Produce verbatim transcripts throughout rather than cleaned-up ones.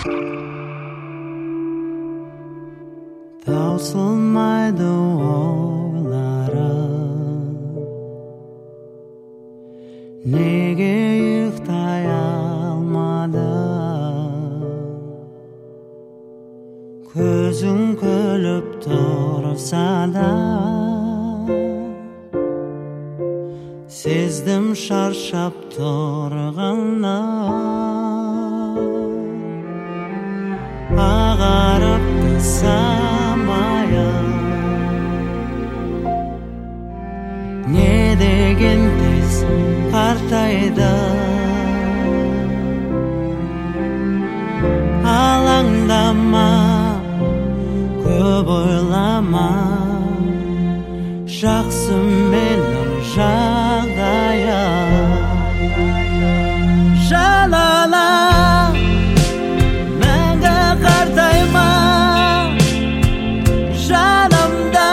Tausılmaydı oğlarım, nege yıktay almadım. Közün kölüp dursa da sezdim şarşap turğanna. Ağarıp da samayım, ne degen tez qartaydı. Alаңдама, көп ойлама, жақсы менің жағдайым. Жалала, мәңгі қартайма, жанымда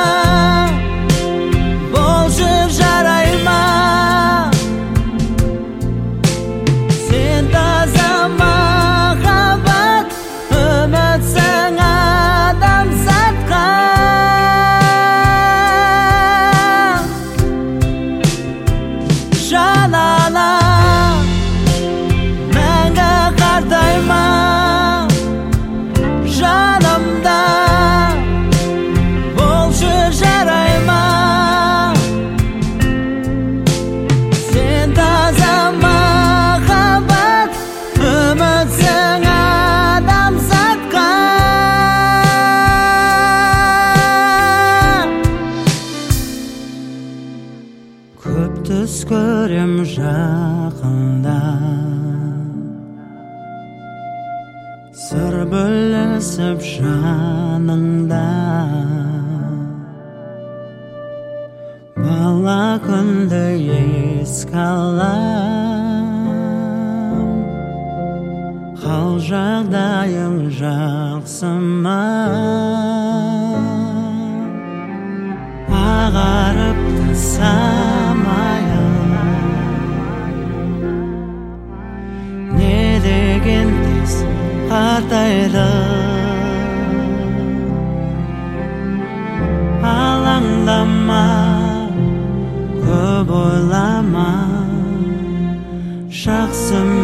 болшы жарайма. Сен таза махаббат, үмітсің адамзатқа. Жалала, мәңгі қартайма, жанымда болшы жарайма. Сен таза махаббат, үмітсің адамзатқа. Көп түс көрем жақында, сыр бөлісіп жаныңда. Бала күнді еске алам, хал жағдайың жақсы ма? Ағарып та самайым, не деген тез қартайды. Алаңдама, көп ойлама, жақсы